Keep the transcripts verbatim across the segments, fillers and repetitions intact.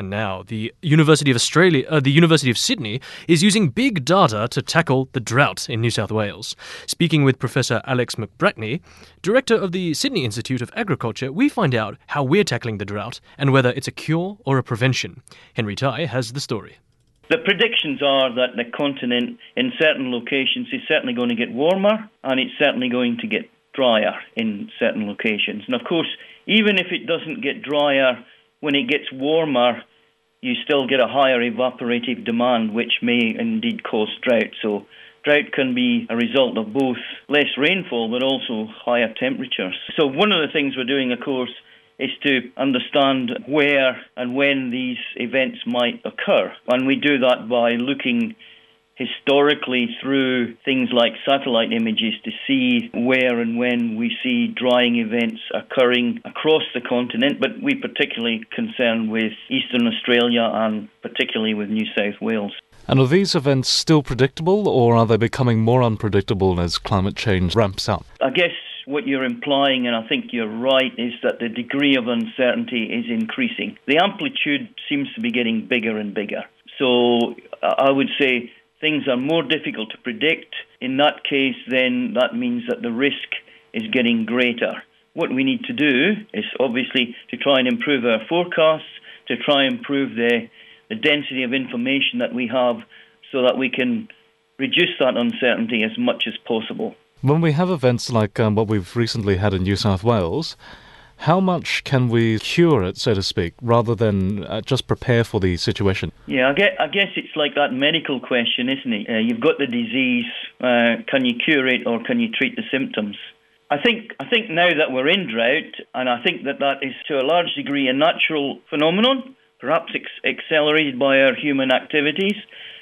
And now, the University of Australia, uh, the University of Sydney is using big data to tackle the drought in New South Wales. Speaking with Professor Alex McBratney, Director of the Sydney Institute of Agriculture, we find out how we're tackling the drought and whether it's a cure or a prevention. Henry Tai has the story. The predictions are that the continent in certain locations is certainly going to get warmer, and it's certainly going to get drier in certain locations. And of course, even if it doesn't get drier, when it gets warmer, you still get a higher evaporative demand, which may indeed cause drought. So drought can be a result of both less rainfall but also higher temperatures. So one of the things we're doing, of course, is to understand where and when these events might occur. And we do that by looking historically through things like satellite images to see where and when we see drying events occurring across the continent, but we're particularly concerned with Eastern Australia and particularly with New South Wales. And are these events still predictable, or are they becoming more unpredictable as climate change ramps up? I guess what you're implying, and I think you're right, is that the degree of uncertainty is increasing. The amplitude seems to be getting bigger and bigger. So I would say things are more difficult to predict. In that case, then that means that the risk is getting greater. What we need to do is obviously to try and improve our forecasts, to try and improve the, the density of information that we have so that we can reduce that uncertainty as much as possible. When we have events like um, what we've recently had in New South Wales, how much can we cure it, so to speak, rather than uh, just prepare for the situation? Yeah, I guess, I guess it's like that medical question, isn't it? Uh, you've got the disease, uh, can you cure it or can you treat the symptoms? I think I think now that we're in drought, and I think that that is to a large degree a natural phenomenon, perhaps ex- accelerated by our human activities,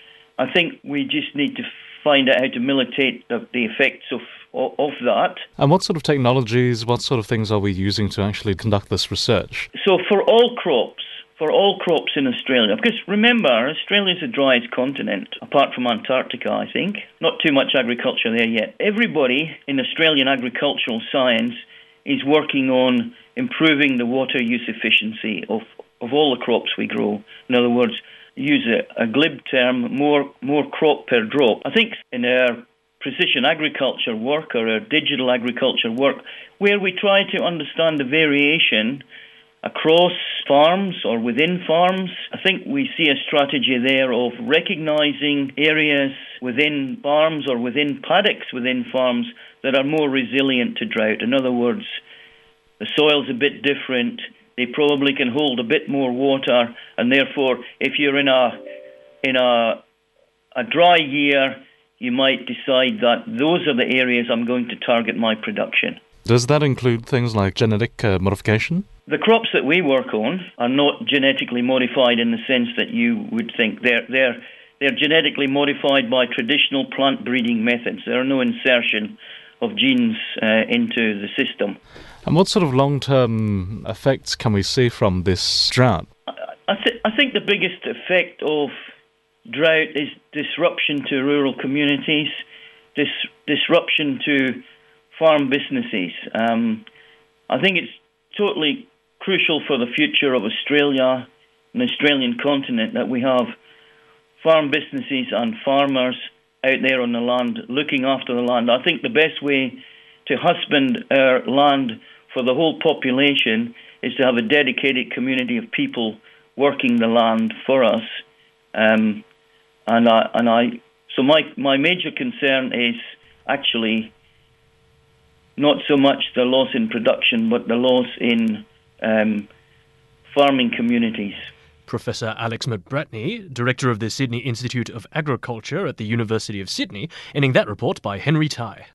I think we just need to find out how to militate the, the effects of of that. And what sort of technologies, what sort of things are we using to actually conduct this research? So for all crops, for all crops in Australia, because remember, Australia's the driest continent, apart from Antarctica, I think. Not too much agriculture there yet. Everybody in Australian agricultural science is working on improving the water use efficiency of, of all the crops we grow. In other words, use a, a glib term, more more crop per drop. I think in our precision agriculture work or our digital agriculture work, where we try to understand the variation across farms or within farms, I think we see a strategy there of recognising areas within farms or within paddocks within farms that are more resilient to drought. In other words, the soil's a bit different, they probably can hold a bit more water, and therefore if you're in a in a a dry year, you might decide that those are the areas I'm going to target my production. Does that include things like genetic uh, modification? The crops that we work on are not genetically modified in the sense that you would think. They're they're they're genetically modified by traditional plant breeding methods. There are no insertion of genes uh, into the system. And what sort of long-term effects can we see from this drought? I, I, th- I think the biggest effect of drought is disruption to rural communities, dis- disruption to farm businesses. Um, I think it's totally crucial for the future of Australia and the Australian continent that we have farm businesses and farmers out there on the land looking after the land. I think the best way to husband our land for the whole population is to have a dedicated community of people working the land for us. Um, and I, and I, so my, my major concern is actually not so much the loss in production, but the loss in um, farming communities. Professor Alex McBratney, Director of the Sydney Institute of Agriculture at the University of Sydney, ending that report by Henry Tai.